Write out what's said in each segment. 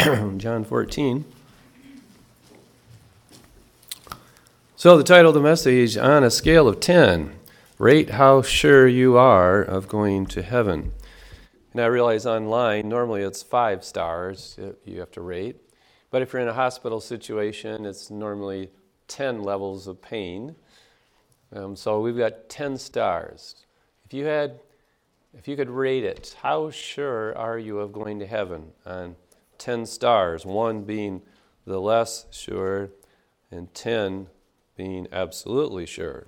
John 14. So the title of the message, On a Scale of 10, Rate How Sure You Are of Going to Heaven. And I realize online, normally it's 5 stars you have to rate. But if you're in a hospital situation, it's normally 10 levels of pain. So we've got 10 stars. If you could rate it, how sure are you of going to heaven on 10 stars, 1 being the less sure and 10 being absolutely sure?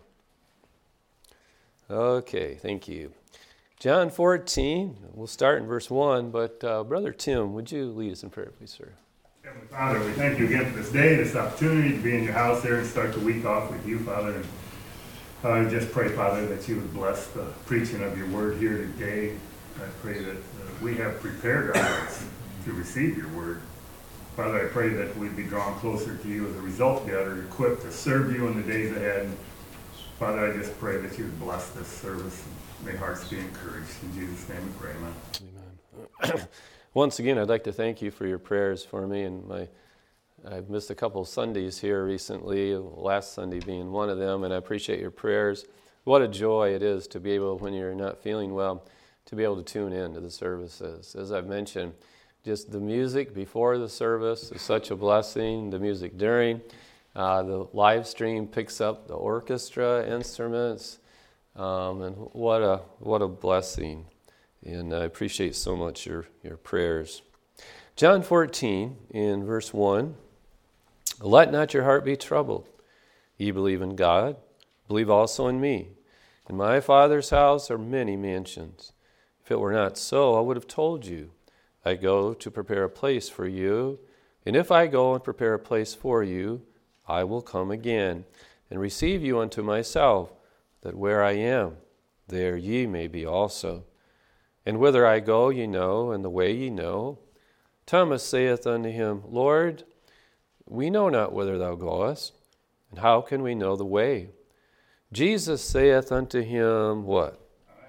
Okay, thank you. John 14, we'll start in verse 1, but Brother Tim, would you lead us in prayer, please, sir? Heavenly Father, we thank you again for this day, this opportunity to be in your house there and start the week off with you, Father. And I just pray, Father, that you would bless the preaching of your word here today. I pray that we have prepared our hearts to receive your word. Father, I pray that we'd be drawn closer to you as a result, better equipped to serve you in the days ahead. Father, I just pray that you would bless this service and may hearts be encouraged. In Jesus' name we pray, amen. Amen. Once again, I'd like to thank you for your prayers for me. And I've missed a couple of Sundays here recently, last Sunday being one of them, and I appreciate your prayers. What a joy it is to be able, when you're not feeling well, to be able to tune in to the services. As I've mentioned, just the music before the service is such a blessing. The music during, the live stream picks up the orchestra instruments, and what a blessing. And I appreciate so much your prayers. John 14 in verse 1, let not your heart be troubled. Ye believe in God, believe also in me. In my Father's house are many mansions. If it were not so, I would have told you. I go to prepare a place for you. And if I go and prepare a place for you, I will come again and receive you unto myself, that where I am, there ye may be also. And whither I go ye know, and the way ye know. Thomas saith unto him, Lord, we know not whither thou goest, and how can we know the way? Jesus saith unto him, what?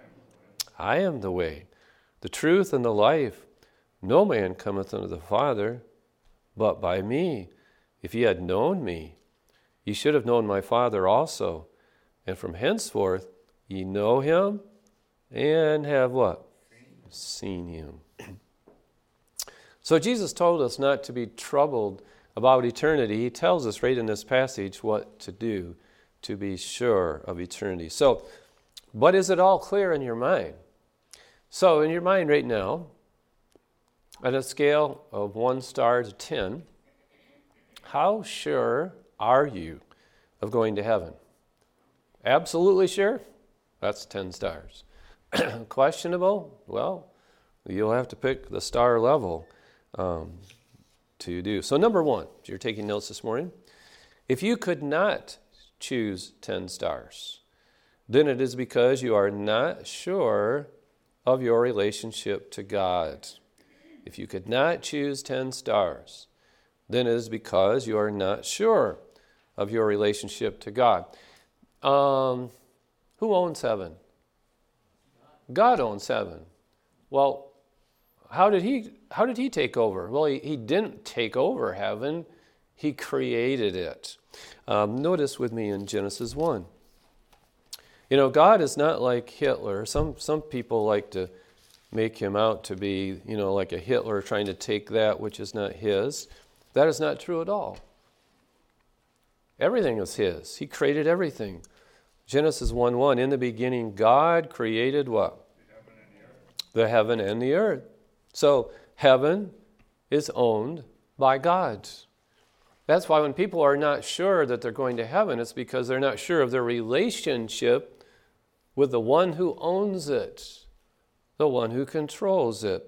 I am the way, the truth, and the life. No man cometh unto the Father, but by me. If ye had known me, ye should have known my Father also. And from henceforth ye know him, and have what? Seen him. So Jesus told us not to be troubled about eternity. He tells us right in this passage what to do to be sure of eternity. So, but is it all clear in your mind? So in your mind right now, on a scale of 1 star to 10, how sure are you of going to heaven? Absolutely sure? That's 10 stars. Questionable? Well, you'll have to pick the star level to do. So number 1, if you're taking notes this morning, if you could not choose 10 stars, then it is because you are not sure of your relationship to God. If you could not choose 10 stars, then it is because you are not sure of your relationship to God. Who owns heaven? God owns heaven. Well, how did he take over? Well, he didn't take over heaven. He created it. Notice with me in Genesis 1. You know, God is not like Hitler. Some people like to make him out to be, like a Hitler trying to take that which is not his. That is not true at all. Everything is his. He created everything. Genesis 1:1, in the beginning, God created what? The heaven and the earth. So heaven is owned by God. That's why when people are not sure that they're going to heaven, it's because they're not sure of their relationship with the one who owns it, the one who controls it.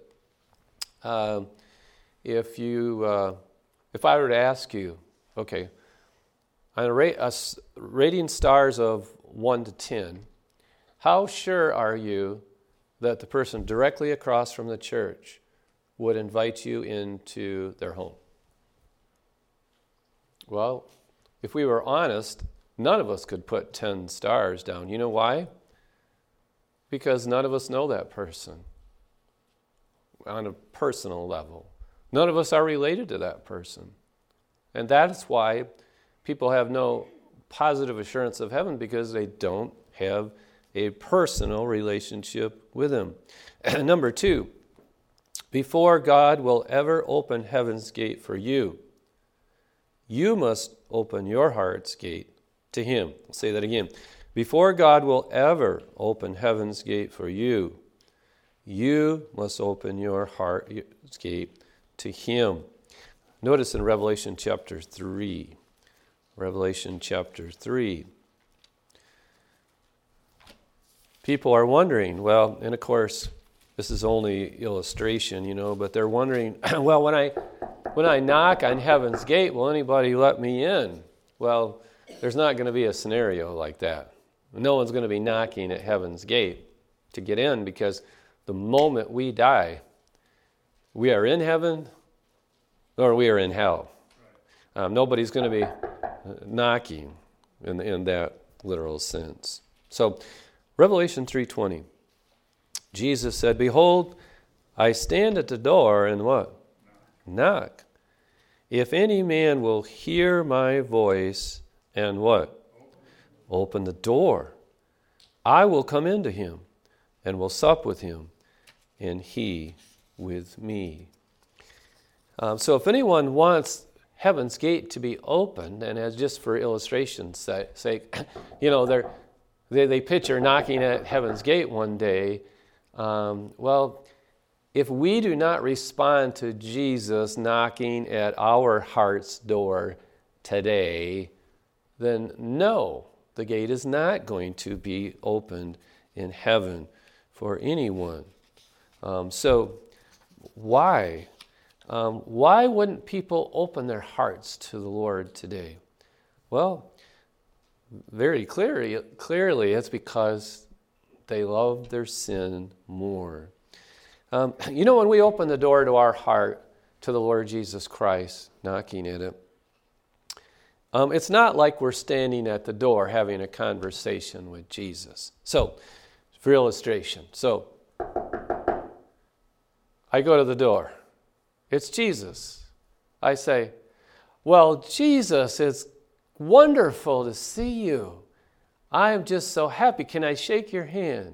If I were to ask you, okay, on rating stars of 1 to 10, how sure are you that the person directly across from the church would invite you into their home? Well, if we were honest, none of us could put 10 stars down. You know why? Because none of us know that person on a personal level. None of us are related to that person. And that's why people have no positive assurance of heaven, because they don't have a personal relationship with him. Number 2, before God will ever open heaven's gate for you, you must open your heart's gate to him. I'll say that again. Before God will ever open heaven's gate for you, you must open your heart's gate to him. Notice in Revelation chapter 3. Revelation chapter 3. People are wondering, well, and of course, this is only illustration, but they're wondering, well, when I knock on heaven's gate, will anybody let me in? Well, there's not going to be a scenario like that. No one's going to be knocking at heaven's gate to get in, because the moment we die, we are in heaven or we are in hell. Nobody's going to be knocking in that literal sense. So, Revelation 3:20. Jesus said, "Behold, I stand at the door and" what? Knock. "If any man will hear my voice and" what? Open the door. "I will come into him and will sup with him, and he with me." So if anyone wants heaven's gate to be opened, and as just for illustration's sake, they picture knocking at heaven's gate one day. Well, if we do not respond to Jesus knocking at our heart's door today, then no, the gate is not going to be opened in heaven for anyone. So why? Why wouldn't people open their hearts to the Lord today? Well, very clearly, it's because they love their sin more. When we open the door to our heart to the Lord Jesus Christ, knocking at it, it's not like we're standing at the door having a conversation with Jesus. So, for illustration, I go to the door. It's Jesus. I say, "Well, Jesus, it's wonderful to see you. I'm just so happy. Can I shake your hand?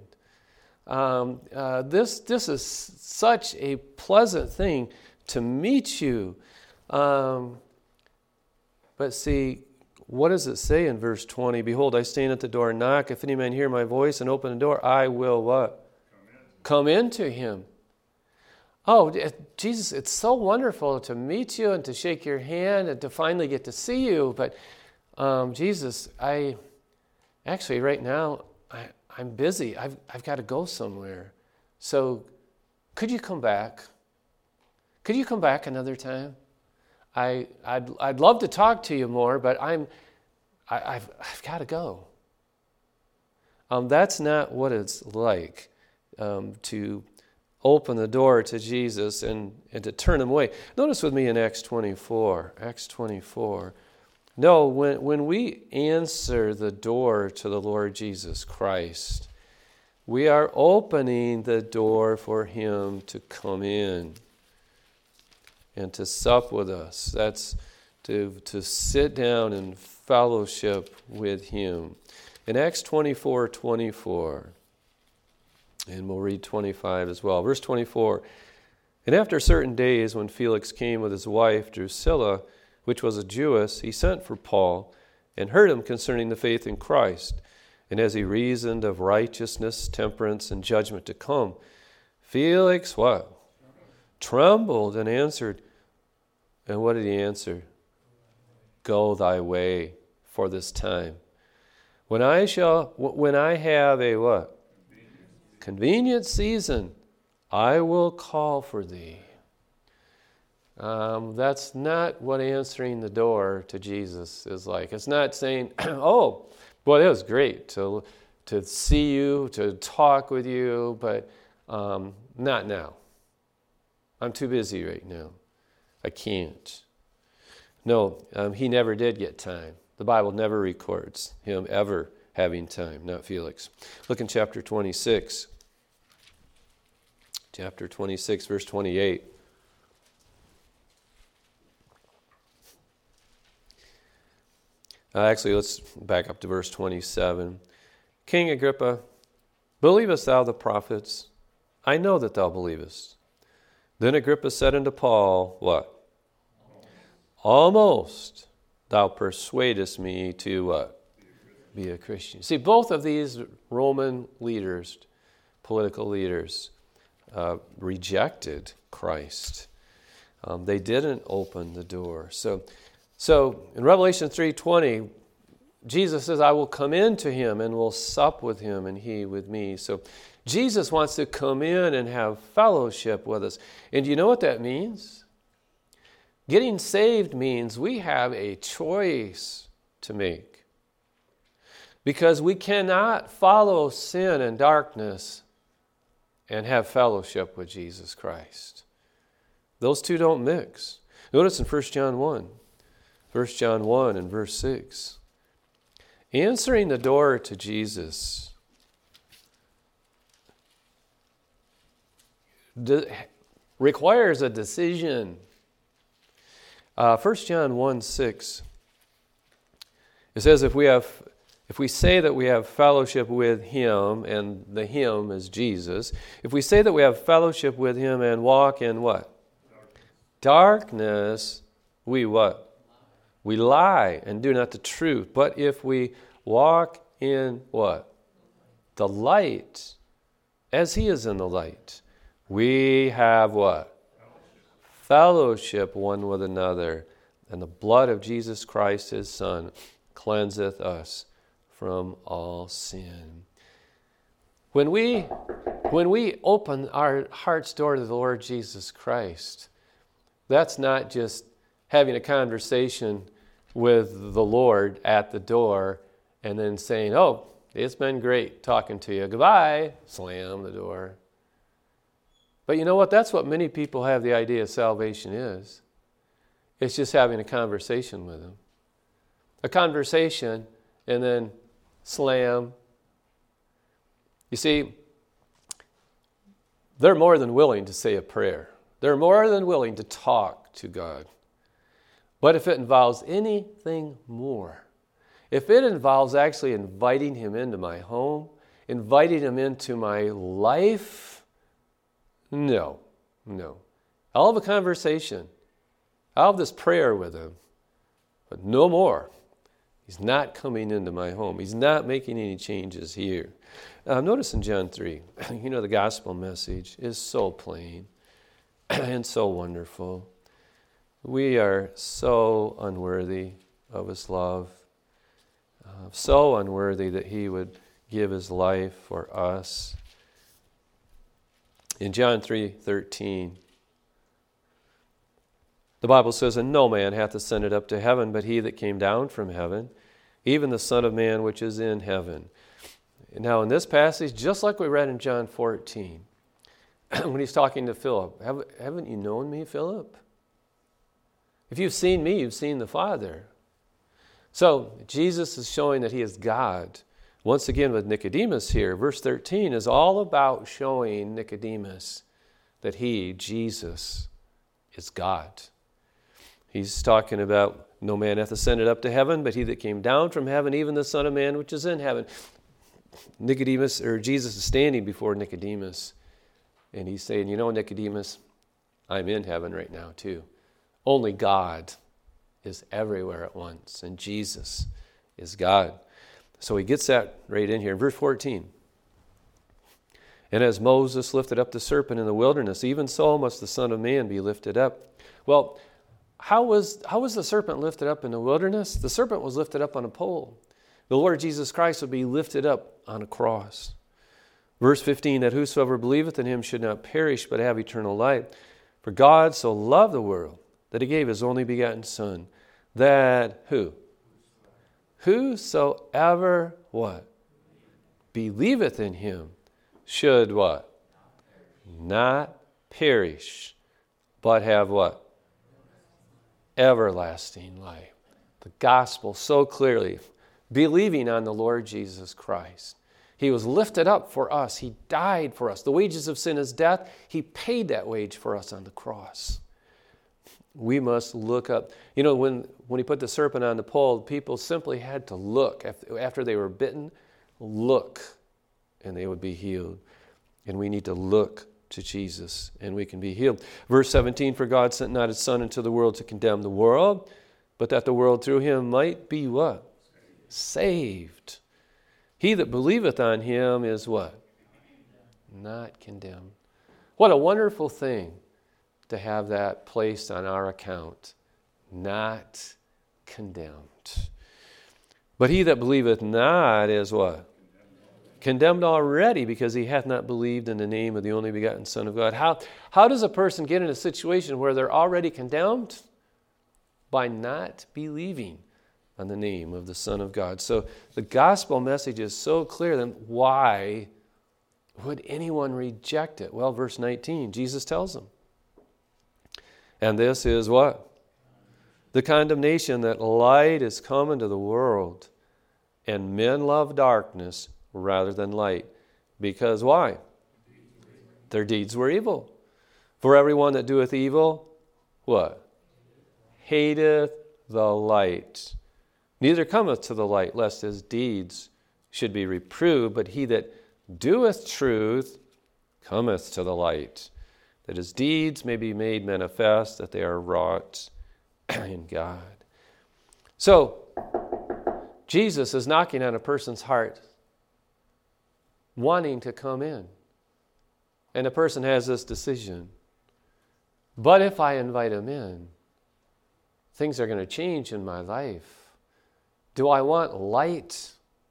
This is such a pleasant thing to meet you." But see, what does it say in verse 20? "Behold, I stand at the door and knock. If any man hear my voice and open the door, I will" what? Come into him. Oh, Jesus, it's so wonderful to meet you and to shake your hand and to finally get to see you. But Jesus, right now, I'm busy. I've got to go somewhere. So could you come back? Could you come back another time? I'd love to talk to you more, but I've got to go. That's not what it's like to open the door to Jesus and to turn him away. Notice with me in Acts 24. Acts 24. No, when we answer the door to the Lord Jesus Christ, we are opening the door for him to come in and to sup with us. That's to sit down and fellowship with him. In Acts 24:24, and we'll read 25 as well. Verse 24, "And after certain days, when Felix came with his wife Drusilla, which was a Jewess, he sent for Paul and heard him concerning the faith in Christ. And as he reasoned of righteousness, temperance, and judgment to come, Felix" what? Trembled and answered. And what did he answer? "Go thy way for this time. When I have a" what? Convenient season, "I will call for thee." That's not what answering the door to Jesus is like. It's not saying, "Oh, boy, it was great to see you, to talk with you, but not now. I'm too busy right now. I can't." No, he never did get time. The Bible never records him ever having time, not Felix. Look in chapter 26. Chapter 26, verse 28. Actually, let's back up to verse 27. King Agrippa, believest thou the prophets? I know that thou believest. Then Agrippa said unto Paul, what? Almost thou persuadest me to what? Be a Christian. See, both of these Roman leaders, political leaders, rejected Christ. They didn't open the door. So in Revelation 3:20, Jesus says, I will come into him and will sup with him and he with me. So Jesus wants to come in and have fellowship with us. And do you know what that means? Getting saved means we have a choice to make. Because we cannot follow sin and darkness and have fellowship with Jesus Christ. Those two don't mix. Notice in 1 John 1. 1 John 1 and verse 6. Answering the door to Jesus requires a decision. 1 John 1, 6. It says, if we say that we have fellowship with him, and the him is Jesus, if we say that we have fellowship with him and walk in what? Darkness, we what? We lie and do not the truth. But if we walk in what? The light, as he is in the light, we have what? Fellowship one with another. And the blood of Jesus Christ, his Son, cleanseth us from all sin. When we open our heart's door to the Lord Jesus Christ, that's not just having a conversation with the Lord at the door and then saying, oh, it's been great talking to you. Goodbye. Slam the door. But you know what? That's what many people have the idea of salvation is. It's just having a conversation with him. A conversation and then slam. You see, they're more than willing to say a prayer. They're more than willing to talk to God. But if it involves anything more, if it involves actually inviting him into my home, inviting him into my life, no. I'll have a conversation. I'll have this prayer with him, but no more. He's not coming into my home. He's not making any changes here. Notice in John 3, the gospel message is so plain and so wonderful. We are so unworthy of his love, so unworthy that he would give his life for us. In John 3:13, the Bible says, and no man hath ascended up to heaven, but he that came down from heaven, even the Son of Man which is in heaven. Now in this passage, just like we read in John 14, when he's talking to Philip, haven't you known me, Philip? If you've seen me, you've seen the Father. So Jesus is showing that he is God. Once again with Nicodemus here, verse 13 is all about showing Nicodemus that he, Jesus, is God. He's talking about no man hath ascended up to heaven, but he that came down from heaven, even the Son of Man which is in heaven. Nicodemus, or Jesus is standing before Nicodemus, and he's saying, Nicodemus, I'm in heaven right now too. Only God is everywhere at once, and Jesus is God. So he gets that right in here. In verse 14, and as Moses lifted up the serpent in the wilderness, even so must the Son of Man be lifted up. Well, how was the serpent lifted up in the wilderness? The serpent was lifted up on a pole. The Lord Jesus Christ would be lifted up on a cross. Verse 15, that whosoever believeth in him should not perish, but have eternal life. For God so loved the world, that he gave his only begotten Son, that who? Whosoever what? Believeth in him should what? Not perish, but have what? Everlasting life. The gospel so clearly, believing on the Lord Jesus Christ. He was lifted up for us. He died for us. The wages of sin is death. He paid that wage for us on the cross. We must look up. You know, when he put the serpent on the pole, people simply had to look. After they were bitten, look, and they would be healed. And we need to look to Jesus, and we can be healed. Verse 17, for God sent not his Son into the world to condemn the world, but that the world through him might be what? Saved. He that believeth on him is what? Not condemned. What a wonderful thing to have that placed on our account. Not condemned. But he that believeth not is what? Condemned already, because he hath not believed in the name of the only begotten Son of God. How does a person get in a situation where they're already condemned? By not believing on the name of the Son of God. So the gospel message is so clear, then why would anyone reject it? Well, verse 19, Jesus tells them. And this is what? The condemnation that light is come into the world, and men love darkness rather than light. Because why? Their deeds were evil. For everyone that doeth evil, what? Hateth the light. Neither cometh to the light, lest his deeds should be reproved. But he that doeth truth cometh to the light, that his deeds may be made manifest, that they are wrought in God. So, Jesus is knocking on a person's heart, wanting to come in. And the person has this decision. But if I invite him in, things are going to change in my life. Do I want light,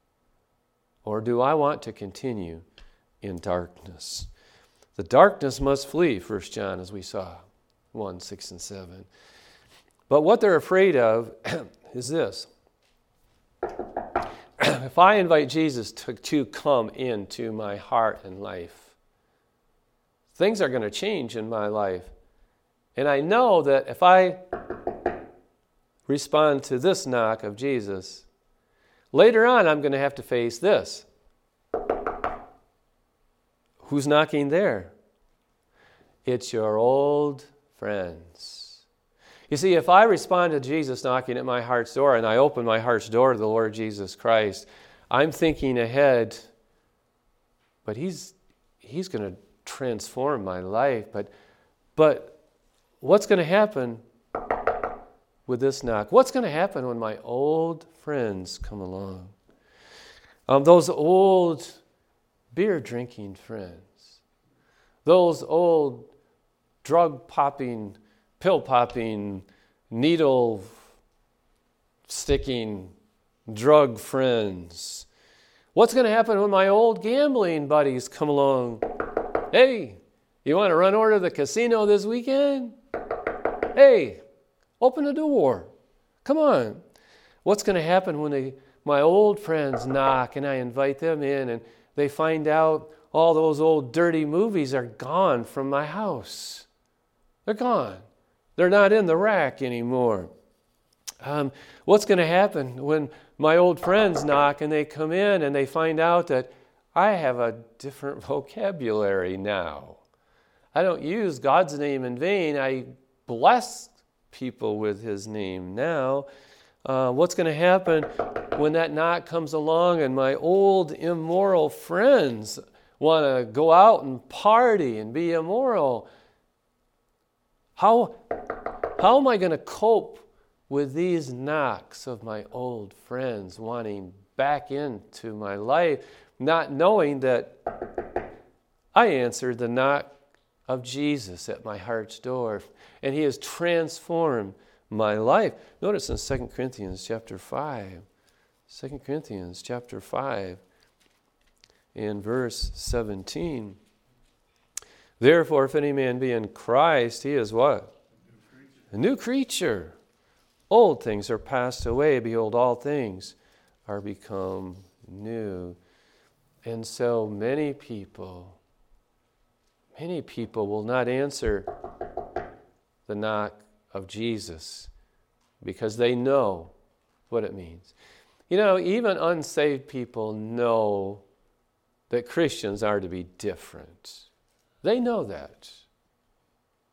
or do I want to continue in darkness? The darkness must flee, 1 John, as we saw, 1, 6, and 7. But what they're afraid of is this. If I invite Jesus to come into my heart and life, things are going to change in my life. And I know that if I respond to this knock of Jesus, later on I'm going to have to face this. Who's knocking there? It's your old friends. You see, if I respond to Jesus knocking at my heart's door and I open my heart's door to the Lord Jesus Christ, I'm thinking ahead, but He's going to transform my life. But what's going to happen with this knock? What's going to happen when my old friends come along? Those old beer-drinking friends. Those old drug-popping, pill-popping, needle-sticking drug friends. What's going to happen when my old gambling buddies come along? Hey, you want to run over to the casino this weekend? Hey, open the door. Come on. What's going to happen when my old friends knock and I invite them in and they find out all those old dirty movies are gone from my house? They're gone. They're not in the rack anymore. What's going to happen when my old friends knock and they come in and they find out that I have a different vocabulary now? I don't use God's name in vain. I bless people with His name now. What's going to happen when that knock comes along and my old immoral friends want to go out and party and be immoral? How am I going to cope with these knocks of my old friends wanting back into my life, not knowing that I answered the knock of Jesus at my heart's door, and He has transformed my life? Notice in 2 Corinthians chapter 5, 2 Corinthians chapter 5, in verse 17. Therefore, if any man be in Christ, he is what? A new creature. Old things are passed away. Behold, all things are become new. And so many people will not answer the knock of Jesus because they know what it means. You know, even unsaved people know that Christians are to be different. They know that.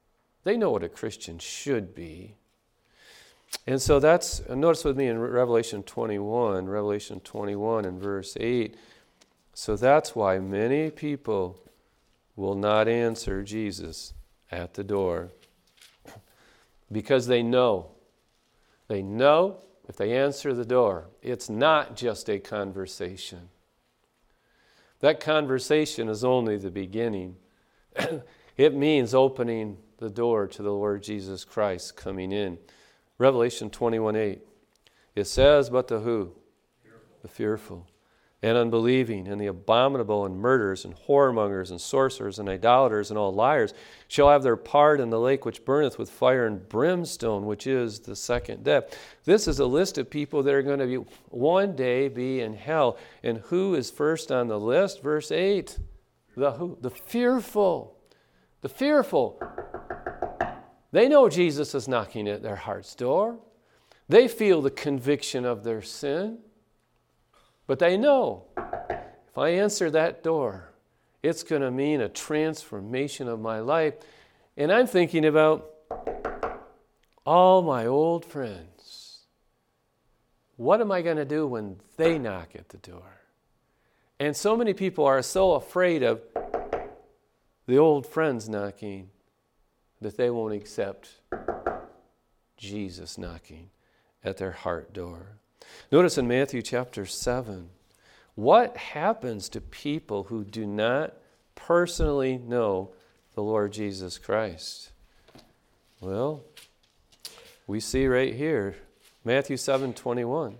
They know what a Christian should be. And so notice with me in Revelation 21 and verse 8. So that's why many people will not answer Jesus at the door. Because they know. They know if they answer the door, it's not just a conversation. That conversation is only the beginning. It means opening the door to the Lord Jesus Christ coming in. Revelation 21:8. It says, but the who? The fearful and unbelieving and the abominable and murderers and whoremongers and sorcerers and idolaters and all liars shall have their part in the lake which burneth with fire and brimstone, which is the second death. This is a list of people that are going to be one day be in hell. And who is first on the list? Verse 8. The who? The fearful. The fearful. They know Jesus is knocking at their heart's door. They feel the conviction of their sin. But they know, if I answer that door, it's going to mean a transformation of my life. And I'm thinking about all my old friends. What am I going to do when they knock at the door? And so many people are so afraid of the old friends knocking that they won't accept Jesus knocking at their heart door. Notice in Matthew chapter 7, what happens to people who do not personally know the Lord Jesus Christ? Well, we see right here, Matthew 7:21.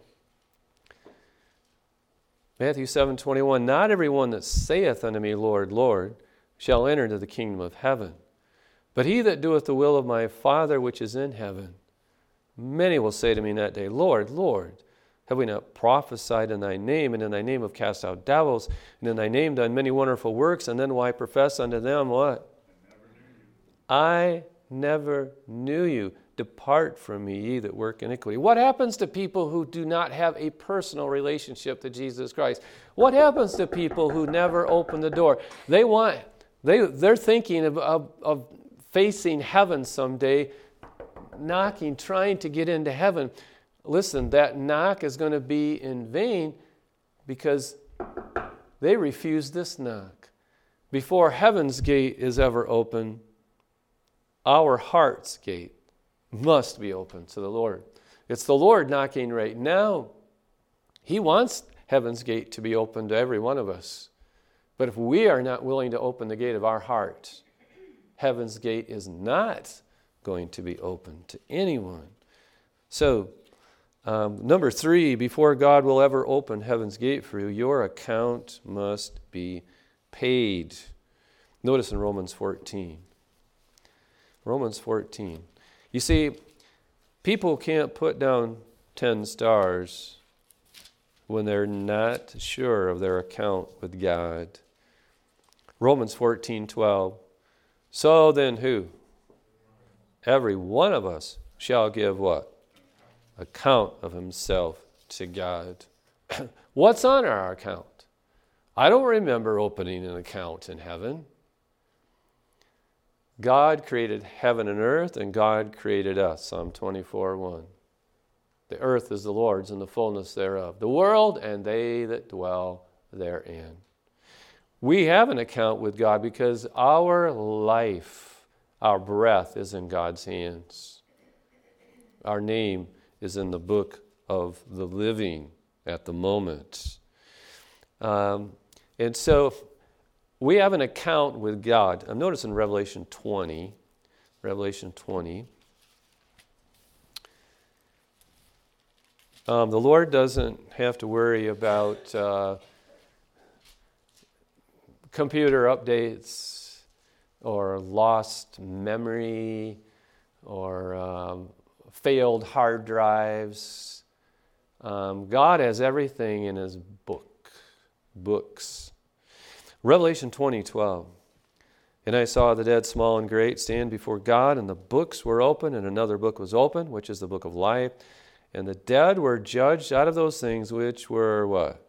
Matthew 7:21, not everyone that saith unto me, Lord, Lord, shall enter into the kingdom of heaven, but he that doeth the will of my Father which is in heaven. Many will say to me in that day, Lord, Lord, have we not prophesied in thy name, and in thy name have cast out devils, and in thy name done many wonderful works? And then will I profess unto them what? I never knew you. Depart from me, ye that work iniquity. What happens to people who do not have a personal relationship to Jesus Christ? What happens to people who never open the door? They're thinking of facing heaven someday, knocking, trying to get into heaven. Listen, that knock is going to be in vain because they refuse this knock. Before heaven's gate is ever open, our heart's gate must be open to the Lord. It's the Lord knocking right now. He wants heaven's gate to be open to every one of us. But if we are not willing to open the gate of our heart, heaven's gate is not going to be open to anyone. So, number 3, before God will ever open heaven's gate for you, your account must be paid. Notice in Romans 14. Romans 14. You see, people can't put down 10 stars when they're not sure of their account with God. Romans 14:12. So then who? Every one of us shall give what? Account of himself to God. What's on our account? I don't remember opening an account in heaven. God created heaven and earth, and God created us. Psalm 24:1. The earth is the Lord's and the fullness thereof, the world and they that dwell therein. We have an account with God because our life, our breath is in God's hands. Our name is in the book of the living at the moment. And so we have an account with God. Notice in Revelation 20, the Lord doesn't have to worry about computer updates or lost memory or failed hard drives. God has everything in his books. Revelation 20:12. And I saw the dead, small and great, stand before God, and the books were open, and another book was opened, which is the book of life. And the dead were judged out of those things which were what?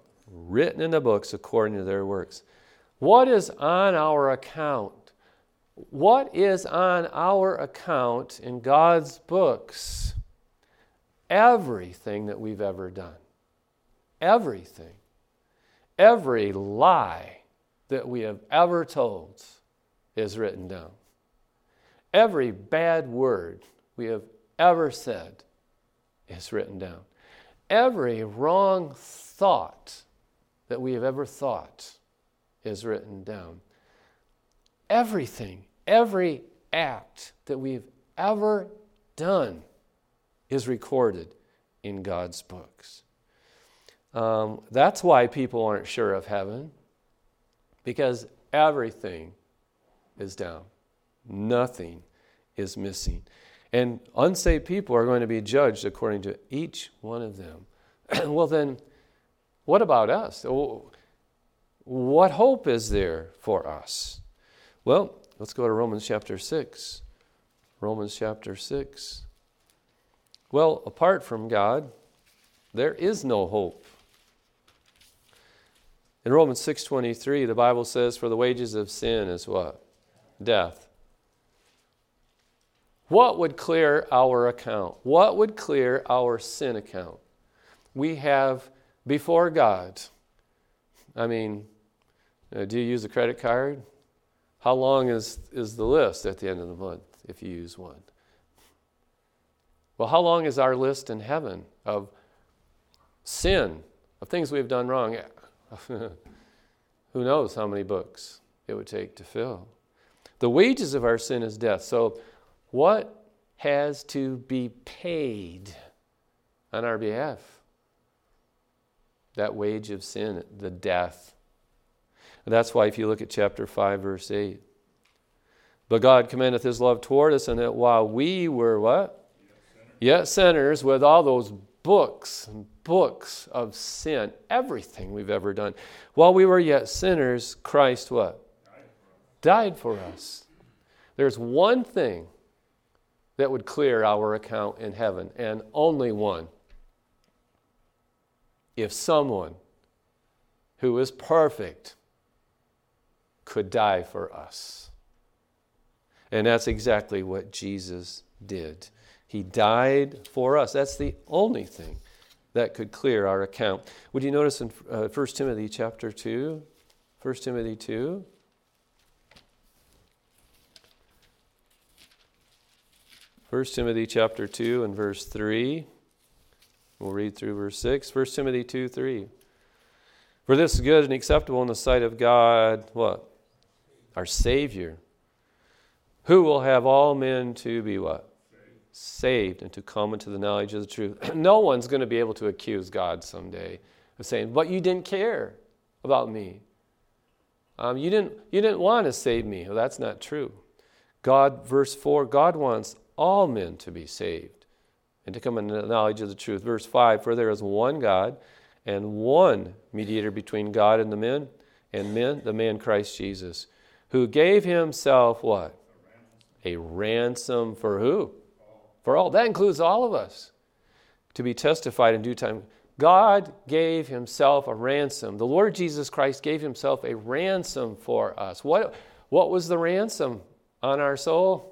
Written in the books according to their works. What is on our account? what is on our account in God's books? Everything that we've ever done. Everything. Every lie that we have ever told is written down. Every bad word we have ever said is written down. Every wrong thought that we have ever thought is written down. Everything, every act that we've ever done is recorded in God's books. That's why people aren't sure of heaven, because everything is down. Nothing is missing. And unsaved people are going to be judged according to each one of them. Well then, what about us? What hope is there for us? Well, let's go to Romans chapter 6. Romans chapter 6. Well, apart from God, there is no hope. In Romans 6:23, the Bible says, "For the wages of sin is" what? Death. What would clear our account? What would clear our sin account? We have before God. I mean, do you use a credit card? How long is the list at the end of the month if you use one? Well, how long is our list in heaven of sin, of things we've done wrong? Who knows how many books it would take to fill. The wages of our sin is death. So what has to be paid on our behalf? That wage of sin, the death. And that's why if you look at chapter 5, verse 8. But God commendeth his love toward us, and that while we were what? Yet sinners, with all those books and books of sin, everything we've ever done. While we were yet sinners, Christ what? Died for us. There's one thing that would clear our account in heaven, and only one. If someone who is perfect could die for us. And that's exactly what Jesus did. He died for us. That's the only thing that could clear our account. Would you notice in 1 Timothy chapter 2? 1 Timothy 2. First Timothy chapter 2 and verse 3. We'll read through verse 6. 1 Timothy 2, 3. For this is good and acceptable in the sight of God, what? Our Savior, who will have all men to be what? Saved and to come into the knowledge of the truth. No one's going to be able to accuse God someday of saying, but you didn't care about me. You didn't want to save me. Well, that's not true. God, verse 4, God wants all men to be saved and to come into the knowledge of the truth. Verse 5, for there is one God and one mediator between God and men, the man Christ Jesus, who gave himself what? A ransom for who? For all. That includes all of us. To be testified in due time. God gave himself a ransom. The Lord Jesus Christ gave himself a ransom for us. What was the ransom on our soul?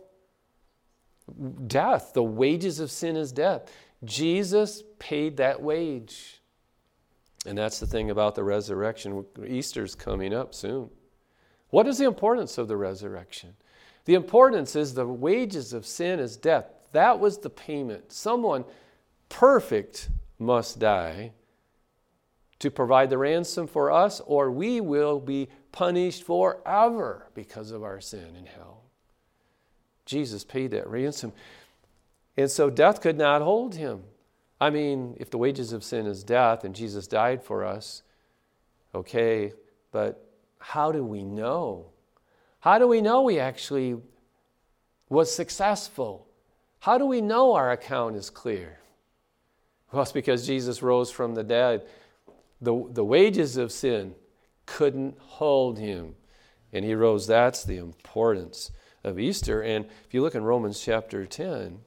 Death. The wages of sin is death. Jesus paid that wage. And that's the thing about the resurrection. Easter's coming up soon. What is the importance of the resurrection? The importance is the wages of sin is death. That was the payment. Someone perfect must die to provide the ransom for us, or we will be punished forever because of our sin in hell. Jesus paid that ransom. And so death could not hold him. I mean, if the wages of sin is death and Jesus died for us, okay, but how do we know? How do we know he actually was successful? How do we know our account is clear? Well, it's because Jesus rose from the dead. The wages of sin couldn't hold him. And he rose. That's the importance of Easter. And if you look in Romans chapter 10,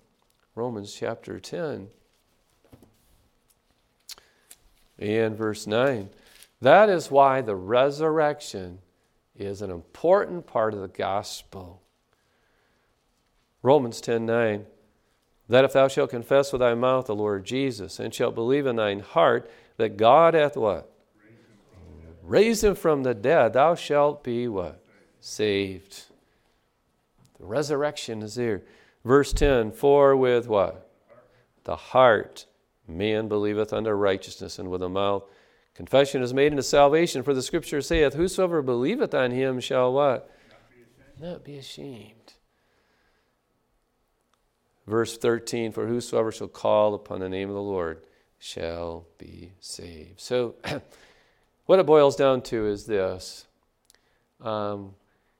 and verse 9, that is why the resurrection is an important part of the gospel. Romans 10:9, that if thou shalt confess with thy mouth the Lord Jesus, and shalt believe in thine heart that God hath what? Raised him from the dead, thou shalt be what? Saved. The resurrection is there. Verse 10, for with what? The heart man believeth unto righteousness, and with the mouth confession is made unto salvation. For the Scripture saith, whosoever believeth on him shall what? Not be ashamed. Verse 13, for whosoever shall call upon the name of the Lord shall be saved. So what it boils down to is this. You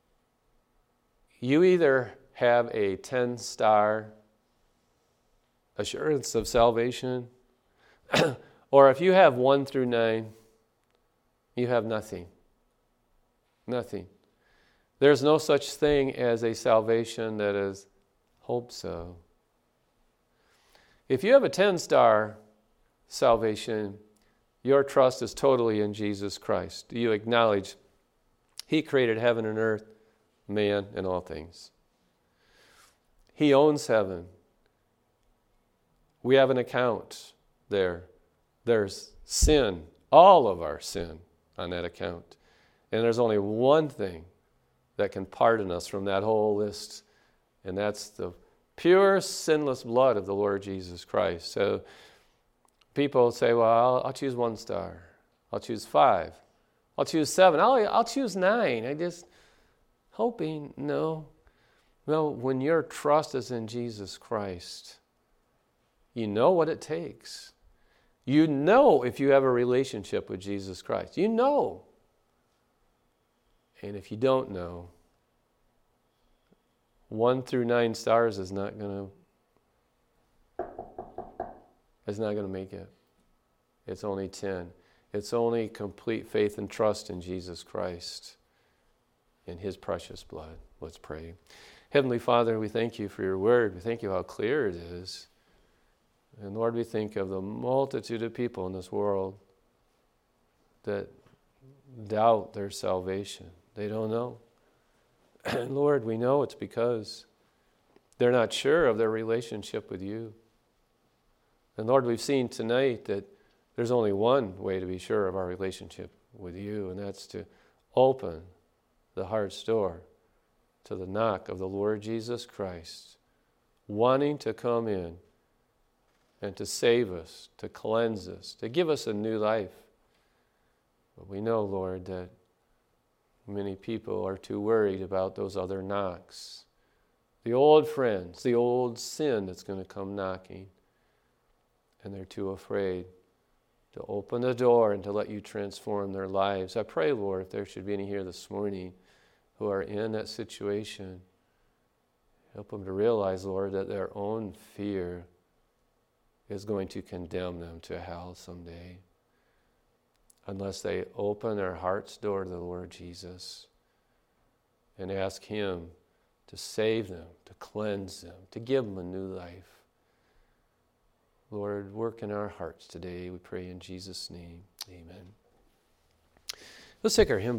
either have a 10-star assurance of salvation, or if you have 1 through 9, you have nothing. Nothing. There's no such thing as a salvation that is hope so. If you have a 10-star salvation, your trust is totally in Jesus Christ. You acknowledge He created heaven and earth, man, and all things. He owns heaven. We have an account there. There's sin, all of our sin on that account. And there's only one thing that can pardon us from that whole list, and that's the pure, sinless blood of the Lord Jesus Christ. So people say, well, I'll choose 1 star. I'll choose 5. I'll choose 7. I'll choose 9. I just hoping, no. Well, when your trust is in Jesus Christ, you know what it takes. You know if you have a relationship with Jesus Christ. You know. And if you don't know, 1 through 9 stars is not going to make it. It's only 10. It's only complete faith and trust in Jesus Christ, in His precious blood. Let's pray. Heavenly Father, we thank You for Your word. We thank You how clear it is. And Lord, we think of the multitude of people in this world that doubt their salvation. They don't know. And Lord, we know it's because they're not sure of their relationship with You. And Lord, we've seen tonight that there's only one way to be sure of our relationship with You, and that's to open the heart's door to the knock of the Lord Jesus Christ, wanting to come in and to save us, to cleanse us, to give us a new life. But we know, Lord, that many people are too worried about those other knocks. The old friends, the old sin that's going to come knocking. And they're too afraid to open the door and to let You transform their lives. I pray, Lord, if there should be any here this morning who are in that situation, help them to realize, Lord, that their own fear is going to condemn them to hell someday unless they open their heart's door to the Lord Jesus and ask Him to save them, to cleanse them, to give them a new life. Lord, work in our hearts today, we pray in Jesus' name. Amen. Let's take our hymn.